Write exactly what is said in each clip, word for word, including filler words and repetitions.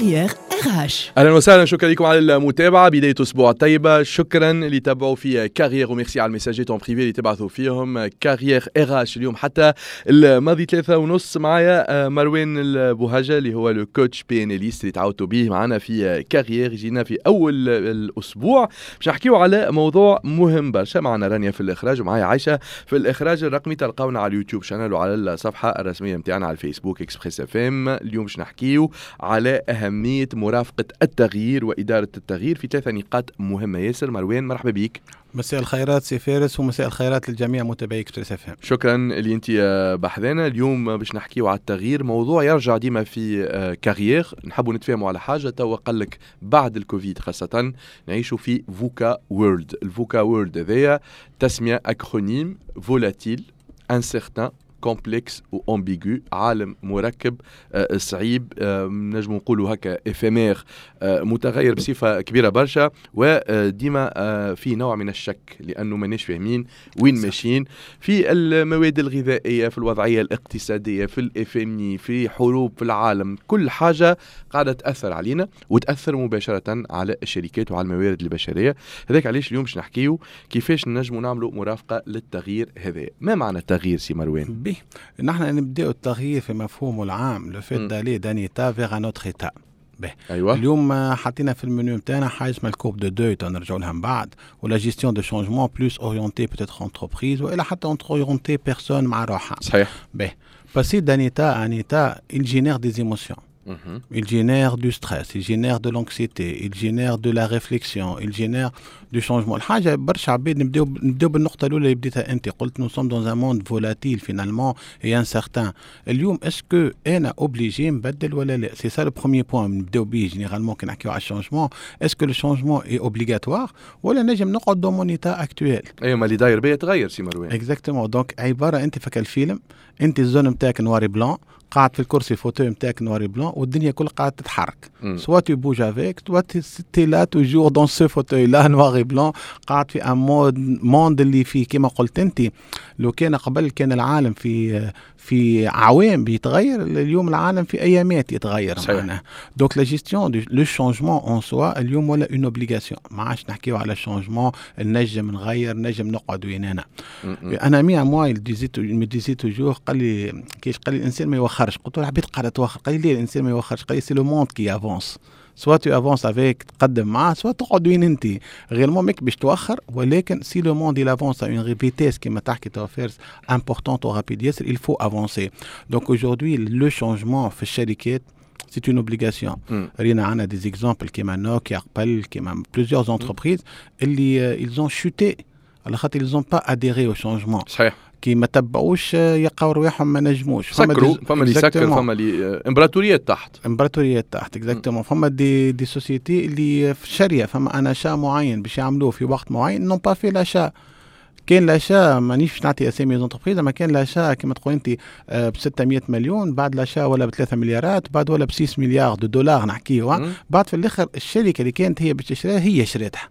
كارير إر إتش. اهلا وسهلا، شكرا لكم على المتابعه. بدايه اسبوع طيبه، شكرا اللي تابعوا في كارير وميرسي على المساجات اون بريفي اللي تبعثوا فيهم. كارير إر إتش اليوم حتى الماضي ثلاثة ونص معايا مروان البوهجه اللي هو لو كوتش بي ان اليست اللي تعودتوا به معنا في كارير. جينا في اول الاسبوع باش نحكيو على موضوع مهم برشا. معنا رانيا في الاخراج ومعايا عايشه في الاخراج الرقمي. تلقاونا على اليوتيوب شانل وعلى الصفحه الرسميه نتاعنا على الفيسبوك اكسبريس اف ام. اليوم باش نحكيو على اهميه مرافقه التغيير واداره التغيير في ثلاثه نقاط مهمه ياسر. مروان مرحبا بيك. مساء الخيرات سي فارس ومساء الخيرات للجميع متابعي اكسبريس اف ام. شكرا اللي انت بحذانا. اليوم باش نحكيو على التغيير، موضوع يرجع ديما في كارير. نحبوا نتفاهموا على حاجه توا قال لك بعد الكوفيد خاصه نعيشوا في فوكا وورلد. الفوكا وورلد هذايا تسميه اكرونيم فولاتيل انسيرتان كومبلكس و امبيغو، عالم مركب آه صعيب، آه نجم نقولوا هكا افيمير، آه متغير بصفه كبيره برشا، وديما آه في نوع من الشك لانه ماناش فاهمين وين ماشيين في المواد الغذائيه، في الوضعيه الاقتصاديه، في الافمي، في حروب في العالم. كل حاجه قاعده تاثر علينا وتاثر مباشره على الشركات وعلى الموارد البشريه. هذاك علاش اليوم باش نحكيو كيفاش نجموا نعملوا مرافقه للتغيير هذا. ما معنى التغيير سي مروان؟ نحن نبدأ التغيير في مفهومه العام، لو فيت دالي دان ايتا فيغ ان اوتر ايتا. أيوة. اليوم حطينا في المنيو نتاعنا حاجه اسمها الكورب دو دو، تنرجعوا لها من بعد، ولا جيستيون دو شونجمون بلوس اورينتي بوتيتر انتربريز والا حتى اورينتي بيرسون مع روحها. صحيح. باهي باسي دان ايتا ان ايتا il génère des émotions. Mm-hmm. Il génère du stress, il génère de l'anxiété, il génère de la réflexion, il génère du changement. الحاجة برشا عباد نبداو نبداو بالنقطة الأولى اللي بديتها أنت، قلت nous sommes dans un monde volatile finalement et incertain. اليوم اسكو أنا obligé نبدل ولا لا؟ C'est ça le premier point نبداو بيه généralement كي نحكيو على الشانجمون. اسكو le changement est obligatoire ولا نجم نقعد dans mon état actuel؟ أيوة، ما اللي داير بيه يتغير سي مروان. Exactement. donc عبارة أنت فك الفيلم، أنت الزون نتاعك نواري بلان، قاعد في الكرسي فوتو نتاعك نواري بلان والدنيا كل قاعد تتحرك. سوا تو بوج افيك سوا تي لا توجور دون سو فوتو لا نواري بلان، قاعد في ان مود موند اللي فيه كما قلت انت. لو كان قبل كان العالم في في عوام بيتغير، اليوم العالم في ايامات يتغير معنا. دونك لا جيستيون لو شانجمون اون سوا اليوم ولا اون اوبليغاسيون. ما عادش نحكيو على شانجمون نجم نغير نجم نقعد ويننا. انا مي موا ديزيت مي ديزيت توجور قال لي كيش قال لي الانسان ما يوخرش. قلت له العباد قاعده توخر. قال لي الانسان ما يوخرش. قال لي سي لو موند كي افونس، سوا تو افونس افيك تقدم معاه سوا تقعد وين انت. غير مو ماك باش توخر، ولكن سي لو موند il avance à une vitesse كما تحكي تو فيرس importante و rapide ياسر، il faut avancer. donc aujourd'hui le changement في الشركات c'est une obligation. رينا عنا des exemples كما نوكيا قبل كما plusieurs entreprises اللي ils ont chuté على خاطر ils ont pas adhéré au changement. صحيح. كي ما تبعوش يلقاو رواحهم ما نجموش. سكروا، فما اللي سكر، فما اللي امبراطوريات تحت امبراطوريات تحت اكزاكتومون. فما دي دي سوسيتي اللي في شريه فما انا شا معين باش يعملوه في وقت معين نون با في لاشا. كان لاشا مانيش نعطي اسامي زونتربريز، اما كان لاشا كما تقول انت ب ستمائة مليون، بعد لاشا ولا ب ثلاثة مليارات، بعد ولا ب ستة مليار دو دولار نحكيو. بعد في الاخر الشركه اللي كانت هي باش تشريها هي شريتها.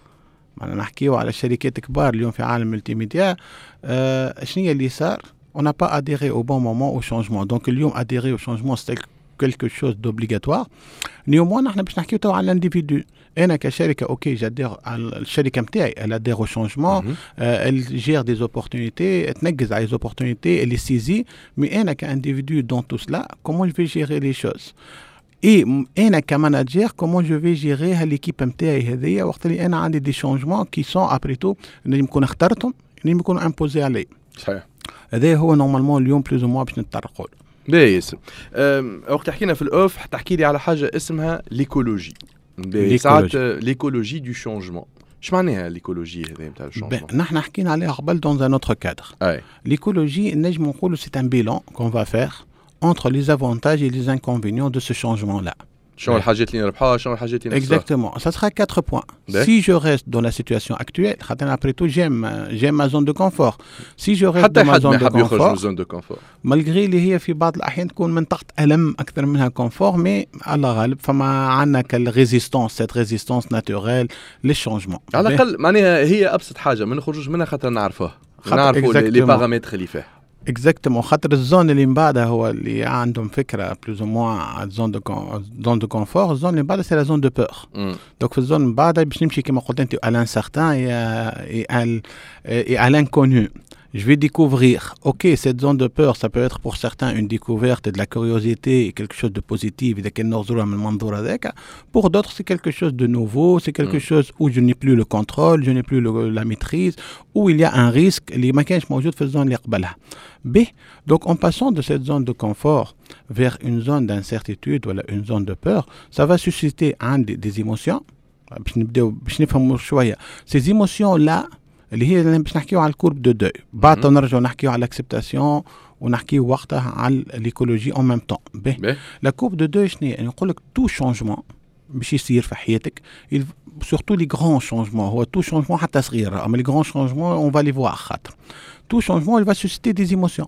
معنا نحكيو على الشركات كبار اليوم في عالم الملتيميديا. آه شنو اللي صار؟ on n'a pas adhéré au bon moment au changement. donc اليوم adhérer au changement c'est quelque chose d'obligatoire. néanmoins نحن باش نحكيو تو على الانديفيدو. انا كشركه اوكي جادير الشركه نتاعي elle adhère au changement، euh, elle gère des opportunités، تنجز على les opportunités، elle les saisit. mais انا كانديفيدو dans tout cela comment je vais gérer les choses؟ اي انا كماناجير كومون جو في جيري هاليكيب نتاعي هذيا وقت اللي انا عندي دي شونجمون كي سون ابري تو نجم نكون اخترتهم نجم يكونوا امبوزي علي. صحيح. هذا هو نورمالمون اليوم بلوز او موا باش نتطرقوا له. باهي. وقت حكينا في الاوف تحكي لي على حاجه اسمها ليكولوجي. ساعات ليكولوجي دو شونجمون. اش معناها ليكولوجي هذه نتاع الشونجمون؟ نحن حكينا عليها قبل دون ان اوتر كادر. ليكولوجي نجم نقولوا سي ان بيلون كون فا فير entre les avantages et les inconvénients de ce changement-là. شنو الحاجات اللي نربحوها شنو الحاجات اللي نخسرها؟ Exactement. Ça sera quatre points. Si je reste dans la situation actuelle, après tout j'aime j'aime ma zone de confort. Si je reste dans ma zone de confort, zone de confort. malgré اللي هي في بعض الأحيان تكون من تحت ألم أكثر منها confort، mais على غالب فما عندنا كالريزيستانس cette résistance naturelle les changements. على الأقل معناها هي أبسط حاجة ما نخرجوش منها خاطر نعرفوها. نعرفوا لي بارامتر اللي فيها. اكزاكتومون خاطر الزون اللي من بعدها هو اللي عندهم فكره بلوز او موان زون دو زون دو كونفور. الزون اللي من بعدها سي لا زون دو بور. دونك في الزون من بعدها باش نمشي كيما قلت انت على انسارتان اي اي على انكونو. Je vais découvrir, ok, cette zone de peur, ça peut être pour certains une découverte et de la curiosité, quelque chose de positif, pour d'autres c'est quelque chose de nouveau, c'est quelque mm. chose où je n'ai plus le contrôle, je n'ai plus le, la maîtrise, où il y a un risque, les maquinages موجود في الزون اللي قبلها. B, donc en passant de cette zone de confort vers une zone d'incertitude ou une zone de peur, ça va susciter un, des, des émotions, باش نبداو باش نفهموا شوية. Ces émotions-là, اللي هي اللي باش نحكيو على الكورب دو دوي بعد نرجعوا نحكيو على الاكسبتاسيون ونحكيو وقتها على الايكولوجي اون ميم طون. باهي لا كورب دو دوي شنو يعني نقول لك تو شونجمون باش يصير في حياتك سورتو لي غران شونجمون. هو تو شونجمون حتى صغير اما لي غران شونجمون اون فالي فوار خاطر تو شونجمون il va susciter des émotions.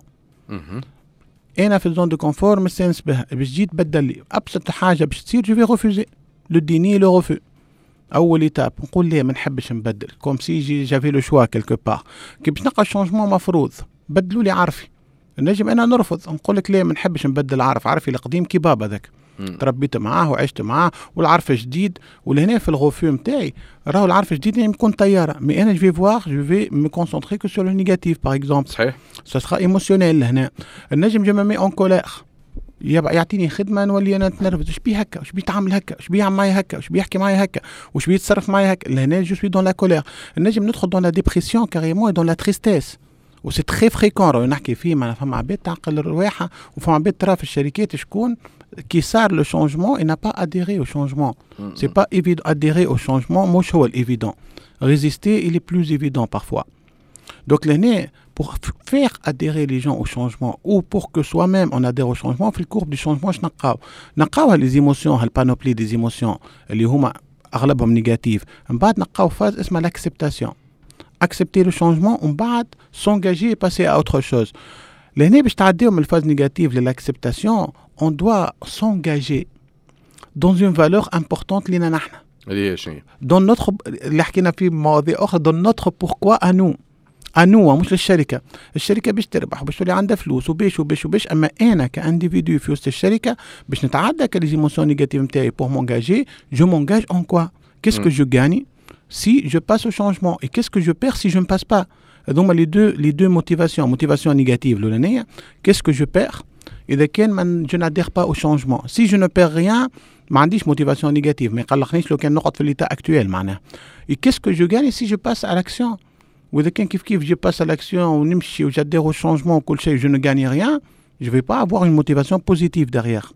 انا في الزون دو كونفور مستانس بها باش تجي تبدل لي ابسط حاجه باش تصير جو في ريفوزي لو ديني لو ريفو. اول ايتاب نقول ليه ما نحبش نبدل كوم سي جي جافي لو شوا كيلكو بار كي باش نلقى شونجمون مفروض بدلوا لي عرفي. نجم انا نرفض نقول لك ليه ما نحبش نبدل عرف عرفي القديم كي بابا ذاك تربيت معاه وعشت معاه والعرف جديد ولهنا في الغوفو نتاعي راهو العرف جديد يعني يكون طياره مي انا جو في فوار جو في مي كونسونطري كو سور لو نيجاتيف باغ اكزومبل. صحيح سا سرا ايموسيونيل هنا. النجم جو مي اون كولير يبقى يعطيني خدمه نولي انا نتنرفز. اش بيه هكا؟ اش بيه تعمل هكا؟ اش بيه يعمل معايا هكا؟ اش بيه يحكي معايا هكا؟ واش بيه يتصرف معايا هكا؟ لهنا جو سوي دون لا كولير. النجم ندخل دون لا ديبرسيون كاريمون دون لا تريستيس و سي تري فريكون. راهو نحكي فيه معناها فما عباد تعقل الرواحه وفما عباد ترى في الشركات شكون كي صار لو شونجمون اي نا با اديري او شونجمون. سي با ايفيدون اديري او شونجمون مش هو الايفيدون. ريزيستي il est plus évident parfois. Donc l'année pour faire adhérer les gens au changement ou pour que soi-même on adhère au changement في الكورب du changement شنو نلقاو؟ نلقاو les émotions هالبانوبلي des émotions اللي هما اغلبهم نيجاتيف. من بعد نلقاو فاز اسمها l'acceptation. accepter le changement ومن بعد s'engager et passer à autre chose. لهنا باش تعديو من الفاز نيجاتيف للاكسبتاسيون on doit s'engager dans une valeur importante لينا نحن. اللي هي شنو؟ dans notre اللي حكينا فيه مواضيع اخرى dans notre pourquoi à nous. أنو مش للشركة. الشركة باش تربح وباش تولي عندها فلوس وباش وباش وباش أما أنا كانديفيدو في وسط الشركة باش نتعدى كاليزيموسيون نيجاتيف نتاعي بور مونجاجي. جو مونجاج أون كوا؟ كيس كو جو غاني si je passe au changement et qu'est-ce que je perds si je ne passe pas. هذوما les deux les deux motivations. motivation négative l'ولانية qu'est-ce que je perds إذا كان من je n'adhère pas au changement. si je ne perds rien ما عنديش motivation négative ما يقلقنيش لو كان نقعد في l'état actuel معناها. et qu'est-ce que je gagne si je passe à l'action. وإذا كان كيف كيف je passe à l'action ونمشي وجادير au changement وكل شيء je ne gagne rien je vais pas avoir une motivation positive derrière.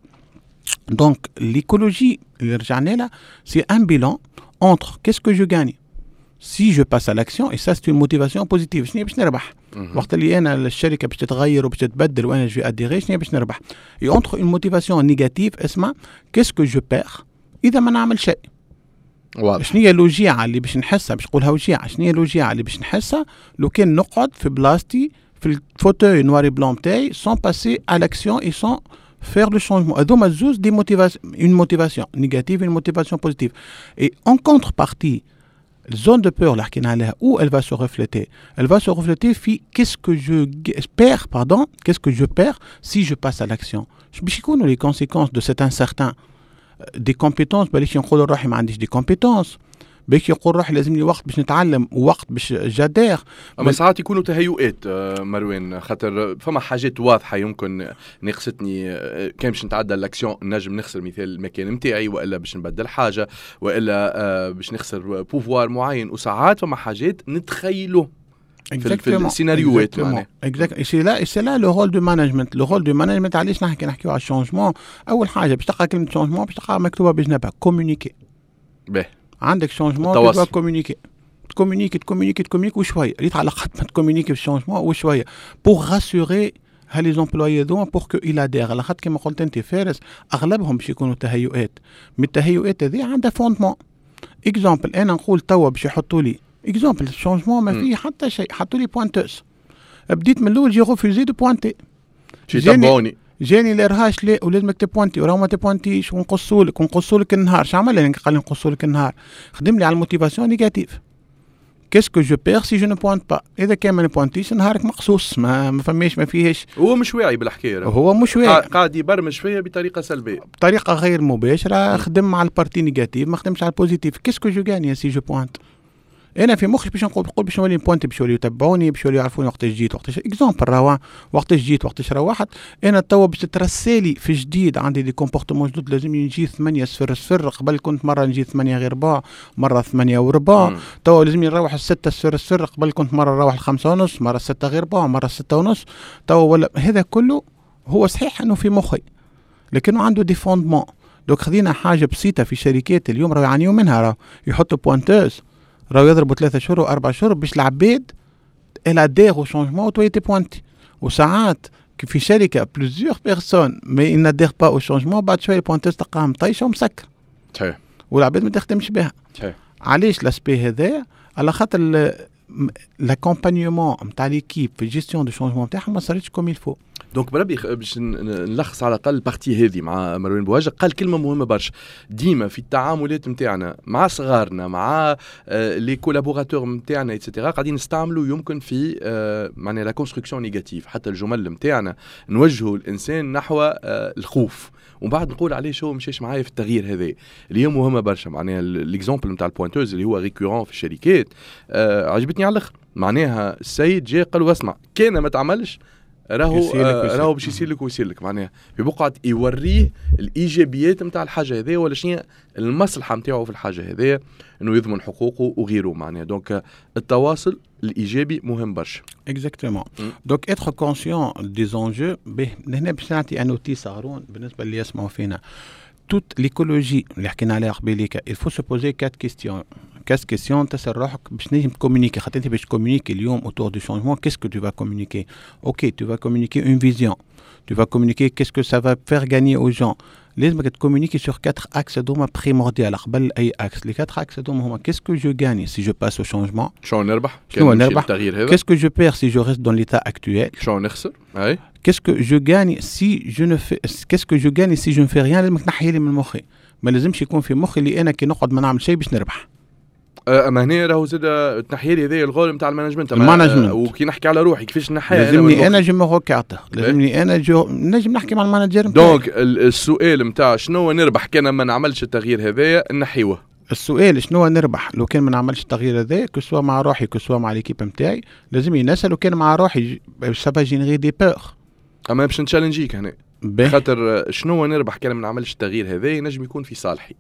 donc l'écologie اللي رجعنا لها c'est un bilan entre qu'est-ce que je gagne si je passe à l'action et ça c'est une motivation positive. شنو باش نربح وقت اللي انا الشركه باش تتغير وباش تتبدل وانا جو اديري شنو باش نربح. et entre une motivation négative اسمها qu'est-ce que je perds اذا ما نعمل شيء. واضح. شنو هي الوجيعه اللي باش نحسها باش نقولها وجيعه؟ شنو هي الوجيعه اللي باش نحسها لو كان نقعد في بلاصتي في الفوتوي نواري بلون تاعي sans passer à l'action et sans faire le changement. هذوما زوز دي موتيفاسيون une motivation négative et une motivation positive. et en contrepartie الزون دو بور اللي حكينا عليها où elle va se refléter elle va se refléter في qu'est-ce que je perds pardon qu'est-ce que je perds si je passe à l'action. باش يكونوا les conséquences de cet incertain دي كومبيتونس. باليش نقول روحي ما عنديش دي كومبيتونس باش يقول روحي لازم لي وقت باش نتعلم ووقت باش جادير. اما ساعات يكونوا تهيؤات مروان خاطر فما حاجات واضحه يمكن ناقصتني كان باش نتعدى الاكسيون نجم نخسر مثال المكان نتاعي والا باش نبدل حاجه والا باش نخسر بوفوار معين. وساعات فما حاجات نتخيلوا في السيناريوهات معناها. اكزاكت سي لا سي لا لو رول دو مانجمنت. لو رول دو مانجمنت علاش نحكي نحكيو على الشونجمون؟ اول حاجه باش تلقى كلمه شونجمون باش تلقى مكتوبه بجنبها كومونيكي. باهي عندك شونجمون تبغى كومونيكي تكومونيكي تكومونيكي تكومونيكي وشويه ريت على خط ما تكومونيكي في الشونجمون وشويه بور راسوري هالي زومبلويي ذوما بور كو إل أدير. على خاطر كما قلت انت فارس اغلبهم باش يكونوا تهيؤات. من التهيؤات هذه عندها فوندمون. اكزامبل انا نقول توا باش يحطوا لي اكزامبل الشونجمون ما فيه حتى شيء حطوا لي بوانتوس بديت من الاول جي ريفوزي دو بوانتي جاني جاني الارهاش لا ولازمك تبوانتي وراه ما تبوانتيش ونقصوا لك ونقصوا لك النهار. شو عمل لي قال لي نقصوا لك النهار؟ خدم لي على الموتيفاسيون نيجاتيف كيسكو جو بير سي جو نو بوانت با. اذا كان ما نبوانتيش نهارك مقصوص، ما ما فماش ما فيهش. هو مش واعي بالحكايه، هو مش واعي، قاعد يبرمج فيها بطريقه سلبيه، بطريقه غير مباشره. خدم مع البارتي نيجاتيف، ما خدمش على البوزيتيف. كيسكو جو غاني سي جو بوانت؟ انا في مخي باش نقول نقول باش نولي بوانتي، باش يوليو يتبعوني، باش يوليو يعرفوني وقتاش جيت وقتاش اكزومبل راهو وقتاش جيت وقتاش روحت. انا توا باش تترسالي في جديد، عندي دي كومبورتمون جدد، لازم نجي ثمانية صفر صفر. قبل كنت مره نجي ثمانية غير ربع، مره ثمانية وربع. توا لازم نروح الستة صفر صفر. قبل كنت مره نروح الخمسة ونص، مره ستة غير ربع، مره ستة ونص. توا ولا هذا كله هو صحيح انه في مخي، لكنه عنده دي فوندمون. دوك خذينا حاجه بسيطه في شركات اليوم راهو يعانيوا منها، راهو يحطوا بوانتوز، راهو يضربوا ثلاثة شهور وأربع شهور باش العباد إلا ديروا شونجمون وتويتي بوانتي. وساعات في شركة بلوزيور بيرسون مي إن دير با أو شونجمون، بعد شوية البوانتوز تلقاهم طيشة ومسكر. صحيح. والعباد ما تخدمش بها. صحيح. علاش لاسبي هذا؟ على خاطر لاكومبانيومون نتاع ليكيب في الجيستيون دو شونجمون نتاعهم ما صارتش كوم يلفو. دونك بربي باش نلخص على الاقل البارتي هذه مع مروان بوهجة، قال كلمه مهمه برشا. ديما في التعاملات نتاعنا مع صغارنا، مع آه لي كولابوراتور نتاعنا ايتترا، قاعدين نستعملوا يمكن في آه معناها لا كونستركسيون نيجاتيف. حتى الجمل نتاعنا نوجهوا الانسان نحو آه الخوف، ومن بعد نقول عليه شو مشيش معايا في التغيير هذا اللي هي مهمه برشا. معناها ليكزامبل نتاع البوانتوز اللي هو ريكورون في الشركات آه عجبتني على الاخر. معناها السيد جاء قال واسمع، كان ما تعملش راهو آه راهو باش يصير لك ويصير لك. معناها في بقعه يوريه الايجابيات نتاع الحاجه هذه، ولا شنو المصلحه نتاعو في الحاجه هذه، انه يضمن حقوقه وغيره. معناها دونك التواصل الايجابي مهم برشا. اكزاكتومون. دونك اتر كونسيون دي زونجو. هنا باش نعطي ان اوتي صغرون بالنسبه اللي يسمعوا فينا. توت ليكولوجي اللي حكينا عليها قبيليك، il faut se poser quatre questions. quatre questions تسأل روحك باش نجم تكومونيكي. خاطر انت باش تكومونيكي اليوم autour du changement, qu'est-ce que tu vas communiquer? Ok, tu vas communiquer une vision. Tu vas communiquer qu'est-ce que ça va faire gagner aux gens. لازمك تكومونيكي sur quatre axes دوما primordial قبل اي اكس. les quatre axes دوما هما qu'est-ce que je gagne si je passe au changement. شلون نربح؟ شنو نربح؟ qu'est-ce que je perds si je reste dans l'état actuel. شلون نخسر؟ اي qu'est-ce que je gagne si je ne fais qu'est-ce que je gagne si je ne fais rien. لازمك تنحي لي من مخي، ما لازمش يكون في مخي اللي انا كي نقعد ما نعمل شيء باش نربح. اما هنا راهو زاد التنحيه لي هذايا الغول نتاع المانجمنت. المانجمنت وكي نحكي على روحي كيفاش نحيها، لازمني انا جو مغوكاته، لازمني انا جو نجم نحكي مع المانجر نتاعي. دونك السؤال نتاع شنو نربح كان ما نعملش التغيير هذايا نحيوه. السؤال شنو نربح لو كان ما نعملش التغيير هذا، كسوا مع روحي كسوا مع ليكيب نتاعي. لازمني نسال كان مع روحي سافا جينيري دي بور. اما باش نتشالنجيك هنا خاطر شنو نربح كان ما نعملش التغيير هذا، ينجم يكون في صالحي.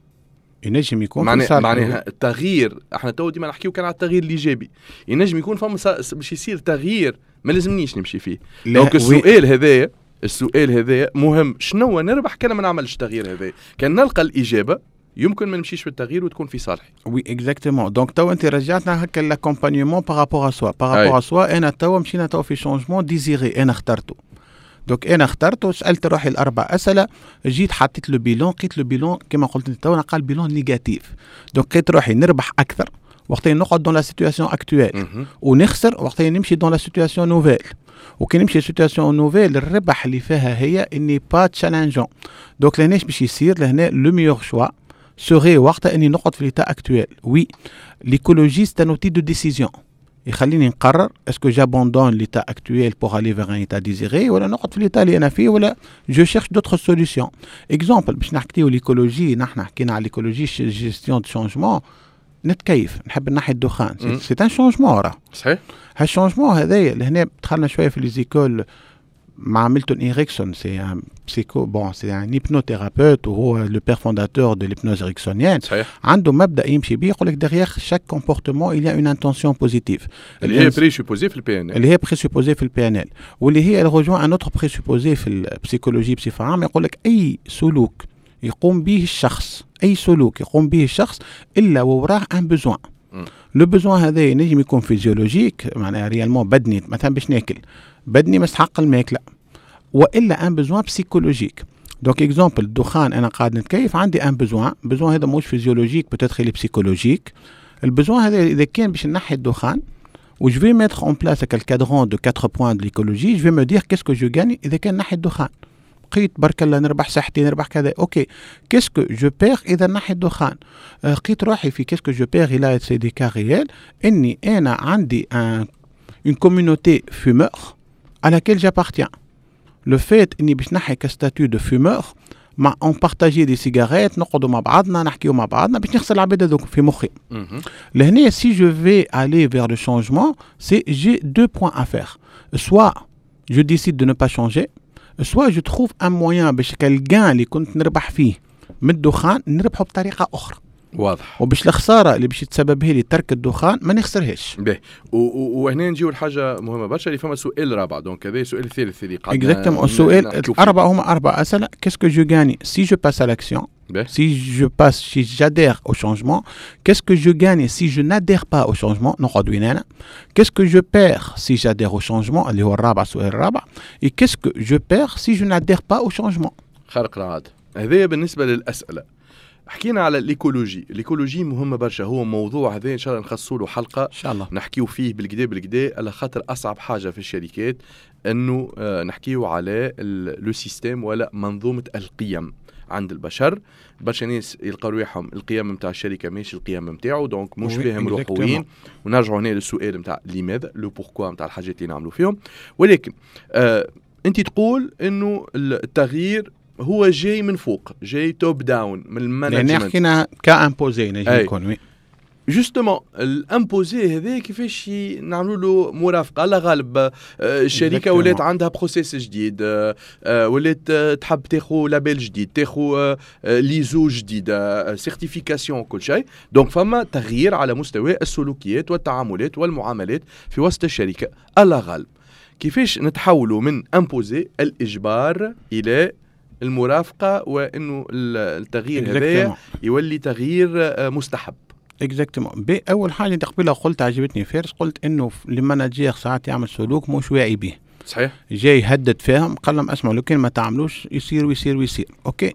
ينجم يكون معنى في صالحي. معناها التغيير احنا تو ديما نحكيو كان على التغيير الايجابي. ينجم يكون فما باش يصير تغيير ما لازمنيش نمشي فيه. دونك السؤال هذايا السؤال هذايا مهم، شنو نربح كان ما نعملش التغيير هذا. كان نلقى الاجابه يمكن ما نمشيش في التغيير وتكون في صالحي. وي اكزاكتومون. دونك تو انت رجعتنا هكا لاكومبانيومون بارابور ا سوا بارابور ا سوا. انا تو مشينا تو في شونجمون ديزيري، انا اخترته. دوك انا اخترته، سالت روحي الاربع اسئله، جيت حطيت لو بيلون، لقيت لو بيلون كما قلت انت تو قال بيلون نيجاتيف. دوك لقيت روحي نربح اكثر وقتين نقعد دون لا سيتوياسيون اكتويل، ونخسر وقتين نمشي دون لا سيتوياسيون نوفيل. وكي نمشي سيتوياسيون نوفيل الربح اللي فيها هي اني با تشالنجون. دوك لهناش باش يصير لهنا لو ميور شوا سوغي وقتها اني نقعد في ليتا اكتويل. وي ليكولوجي سي ان اوتي دو ديسيزيون، يخليني نقرر اسكو جابوندون ليتا اكتويل بوغ الي فيغ ان ايتا ديزيري، ولا نقعد في ليتا اللي انا فيه، ولا جو شيرش دوطخ سوليسيون. اكزومبل باش نحكيو ليكولوجي، نحن حكينا على ليكولوجي جيستيون دو شونجمون. نتكيف نحب نحي الدخان، سي ان شونجمون راه صحيح. هالشونجمون هذايا لهنا دخلنا شويه في ليزيكول مع ميلتون إريكسون. سي ان بسيكو بون سي ان هيبنوثيرابيوت وهو لو بير فونداتور دو ليبنوز إريكسونيان. عنده مبدا يمشي بيه يقول لك ديغيغ شاك كومبورتمون il y a une intention positive اللي هي بريسوبوزي في البي ان ال اللي هي بريسوبوزي في البي ان ال واللي هي الرجوع ان اوتر بريسوبوزي في البسيكولوجي بصفه عامه. يقول لك اي سلوك يقوم به الشخص، اي سلوك يقوم به الشخص الا ووراه ان بوزوان. لو بوزوان هذا ينجم يكون فيزيولوجيك، معناها ريالمون بدني، مثلا باش ناكل بدني مستحق الماكله، والا ان بوزوان بسيكولوجيك. دونك اكزومبل الدخان، انا قاعد نتكيف عندي ان بوزوان، بوزوان هذا مش فيزيولوجيك بتدخل بسيكولوجيك. البوزوان هذا اذا كان باش نحي الدخان و جو في ميتر اون بلاس هكا الكادرون دو quatre points de l'écologie، جو في مو دير كيسكو جو غاني اذا كان نحي الدخان. بقيت برك الله نربح صحتي نربح كذا اوكي كيسكو جو بير اذا ناحيه الدخان لقيت روحي في كيسكو جو بير الى سي دي كا ريال اني انا عندي ان اون كوميونيتي فيمور à laquelle j'appartiens. Le fait اني باش نحي كستاتيو دو فيمور مع اون بارتاجي دي سيجاريت نقعدوا مع بعضنا نحكيو مع بعضنا باش نغسل العباد هذوك في مخي. لهنا سي جو في aller vers le changement, c'est j'ai deux points à faire. Soit je décide de ne pas changer, soit je trouve un moyen باش كالجان اللي كنت نربح فيه من الدخان نربحه بطريقه اخرى. واضح. وباش الخساره اللي باش تسببها لي ترك الدخان ما نخسرهاش. باهي وهنا نجيو لحاجه مهمه برشا اللي فما سؤال رابع دونك هذا السؤال الثالث اللي قاعد اكزاكتومون السؤال الاربعه هما اربع اسئله. كيسكو جو غاني سي جو باس à l'action, si je passe si j'adhère au changement, qu'est-ce que je gagne si je n'adhère pas au changement نقعد وين انا, qu'est-ce que je perds si j'adhère au changement اللي هو الرابع السؤال الرابع, et qu'est-ce que je perds si je n'adhère pas au changement. خارق العاده. هذا بالنسبه للاسئله. حكينا على الايكولوجي، الايكولوجي مهمه برشا، هو موضوع هذا ان شاء الله نخصوا له حلقه ان شاء الله نحكيو فيه بالكدا بالكدا، على خاطر اصعب حاجه في الشركات انه آه نحكيو على لو سيستيم ولا منظومه القيم عند البشر. برشا ناس يلقاو رواحهم القيم نتاع الشركه ماشي القيم نتاعو، دونك مش فاهم روحه وين. ونرجعوا هنا للسؤال نتاع لماذا، لو بوركوا نتاع الحاجات اللي نعملوا فيهم. ولكن آه انت تقول انه التغيير هو جاي من فوق، جاي توب داون من المانجمنت، يعني حكينا كامبوزي نجم يكون وي جوستومون الامبوزي هذا كيفاش نعملوا له مرافقه. على غالب الشركه ولات عندها بروسيس جديد، ولات تحب تاخذ لابيل جديد، تاخذ ليزو جديده، سيرتيفيكاسيون كل شيء. دونك فما تغيير على مستوى السلوكيات والتعاملات والمعاملات في وسط الشركه. على غالب كيفاش نتحولوا من امبوزي الاجبار الى المرافقه، وانه التغيير هذا يولي تغيير مستحب. اكزاكتومون. بي اول حاجه انت قبيله قلت عجبتني فارس، قلت انه المانجير ساعات يعمل سلوك مش واعي به. صحيح. جاي يهدد فيهم، قال لهم اسمعوا لو كان ما تعملوش يصير ويصير ويصير. اوكي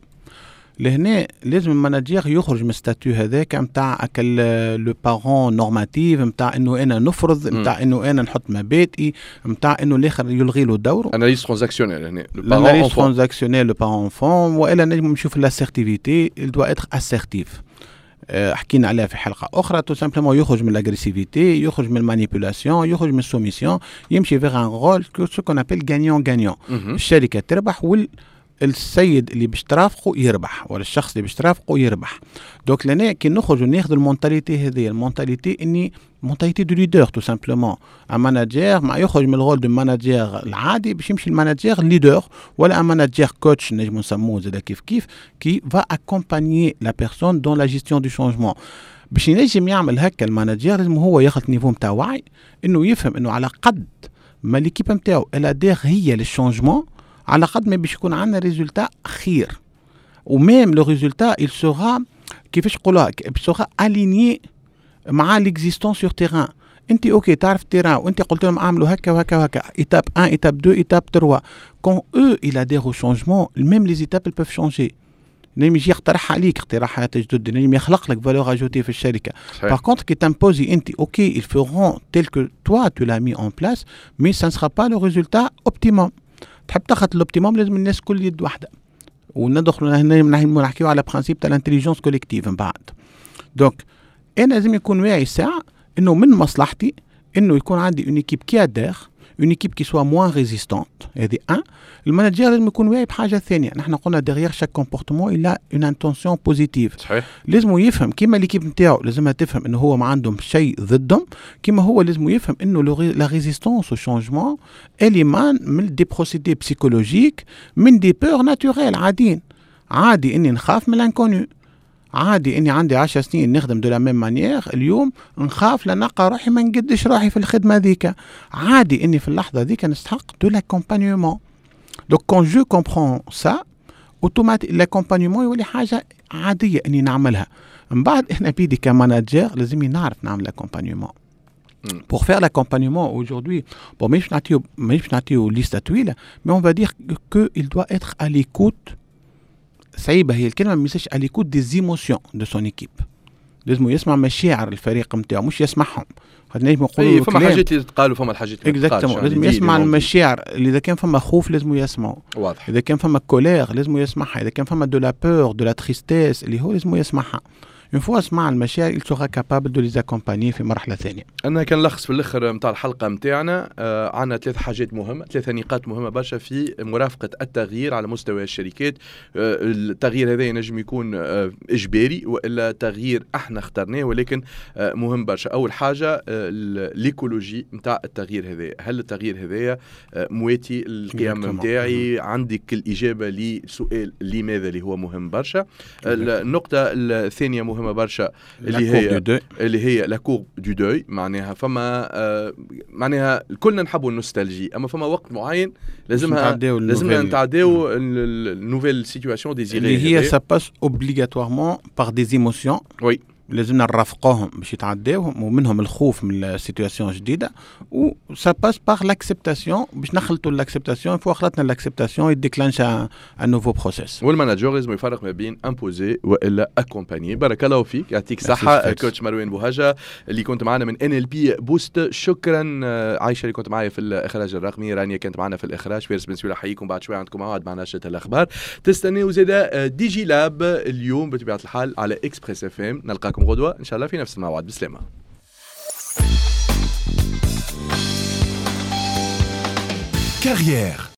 لهنا لازم المانجير يخرج من الستاتيو هذاك نتاع لو بارون نورماتيف، نتاع انه انا نفرض، نتاع انه انا نحط مبادئي، نتاع انه الاخر يلغي له دوره. اناليز ترانزاكسيونيل هنا الاناليز ترانزاكسيونيل لو بارون فون، والا نجم نشوف لاسيرتيفيتي il doit être assertif. حكينا عليها في حلقه اخرى. تو سامبلومون يخرج من لاغريسيفيتي، يخرج من المانيبيولاسيون، يخرج من السوميسيون، يمشي فيغ ان رول سو كون ابل غانيون غانيون. الشركه تربح وال السيد اللي باش ترافقه يربح، ولا الشخص اللي باش ترافقه يربح. دونك لنا كي نخرجوا ناخذ المونتاليتي هذه، المونتاليتي اني مونتاليتي دو ليدر تو سامبلومون. ان ماناجير ما يخرج من الرول دو ماناجير العادي باش يمشي الماناجير ليدر، ولا ان ماناجير كوتش نجم نسموه زاد كيف كيف، كي فا اكومبانيي لا بيرسون دون لا جيستيون دو شونجمون. باش ينجم يعمل هكا الماناجير لازم هو ياخذ نيفو نتاع وعي، انه يفهم انه على قد ما ليكيب نتاعو الا دير هي للشونجمون، على قد ما باش يكون عندنا ريزولتا خير. وميم لو ريزولتا il sera كيفاش نقولها سوغا اليني مع ليكزيستون سور تيران. انت اوكي تعرف التيران وانت قلت لهم اعملوا هكا وهكا وهكا، ايتاب واحد ايتاب اثنين ايتاب ثلاثة، كون او il adhère au changement même les étapes elles peuvent changer. نجم يجي يقترح عليك اقتراحات جدد، نجم يخلق لك فالور اجوتي في الشركه. باغ كونتر كي تمبوزي انت اوكي ils feront tel que toi tu l'as mis en place mais ça ne sera pas le résultat optimum. تحب تاخذ الاوبتيموم لازم الناس كل يد واحده، وندخلوا هنا نحكيو على برانسيب تاع الانتليجنس كوليكتيف من بعد. دونك انا لازم يكون واعي ساعه انه من مصلحتي انه يكون عندي اون ايكيب كي ادير، اون ايكيب كي سوا موان ريزيستونت. هذه ان المانجير لازم يكون واعي بحاجه ثانيه. نحن قلنا ديغيغ شاك كومبورتمون الا اون انتونسيون بوزيتيف. صحيح. لازم يفهم كيما ليكيب نتاعو لازمها تفهم انه هو ما عندهم شيء ضدهم، كيما هو لازم يفهم انه لا ريزيستونس او شونجمون اليمان من دي بروسيدي بسيكولوجيك، من دي بور ناتوريل عاديين. عادي اني نخاف من الانكونيو، عادي اني عندي عشر سنين نخدم دو لا ميم مانيير، اليوم نخاف لنلقى روحي ما نقدش روحي في الخدمه ذيك. عادي اني في اللحظه ذيك نستحق دو لاكومبانيومون. دونك كون جو كومبرون سا اوتوماتيك لاكومبانيومون يولي حاجه عاديه اني نعملها. من بعد احنا بيدي كماناجير لازم نعرف نعمل لاكومبانيومون. Pour faire l'accompagnement aujourd'hui, bon, mais je n'ai pas liste طويلة, mais on va dire qu'il doit être à l'écoute. صعيبة هي الكلمة، ما يمسش à l'écoute des émotions de son équipe. لازم يسمع مشاعر الفريق نتاعو مش يسمعهم. خاطر نجم نقولوا اي فما حاجات اللي تتقال وفما الحاجات اللي تتقالش. يعني لازم يسمع المشاعر. اذا كان فما خوف لازم يسمعوا. واضح. اذا كان فما كولير لازم يسمعها. اذا كان فما دو لا بور دو لا تريستيس اللي هو لازم يسمعها. une fois اسمع المشاعر il sera capable de les accompagner في مرحله ثانيه. انا كان لخص في الاخر نتاع الحلقه نتاعنا. آه عندنا ثلاث حاجات مهمه، ثلاثه نقاط مهمه برشا في مرافقه التغيير على مستوى الشركات. آه التغيير هذا ينجم يكون آه اجباري والا تغيير احنا اخترناه ولكن آه مهم برشا. اول حاجه آه الايكولوجي نتاع التغيير هذا، هل التغيير هذا آه مواتي القيم نتاعي؟ عندك الاجابه لسؤال لماذا اللي هو مهم برشا. آه النقطه الثانيه مهمه برشا اللي هي اللي هي لا كورب دو دوي. معناها فما آه معناها كلنا نحبوا النوستالجي، اما فما وقت معين لازمها لازمنا نتعداو النوفيل سيتواسيون ديزيري اللي هي سا باس اوبليغاتوارمون بار دي ايموسيون. وي لازمنا نرافقوهم باش يتعداوهم ومنهم الخوف من السيتواسيون جديده و سا باس بار لاكسبتاسيون باش نخلطوا لاكسبتاسيون فوا خلطنا لاكسبتاسيون يديكلانش ان نوفو بروسيس. والمانجر لازم يفرق ما بين امبوزي والا اكومباني. بارك الله فيك، يعطيك الصحه كوتش مروان بوهجه اللي كنت معنا من ان ال بي بوست. شكرا عايشه اللي كنت معايا في الاخراج الرقمي، رانيا كانت معنا في الاخراج، فارس بن سويلة حييكم بعد شويه عندكم موعد معنا نشره الاخبار. تستناو زاده دي جي لاب اليوم بطبيعه الحال على اكسبريس اف ام. نلقاكم غدوه ان شاء الله في نفس الموعد. بسلامه. Carrière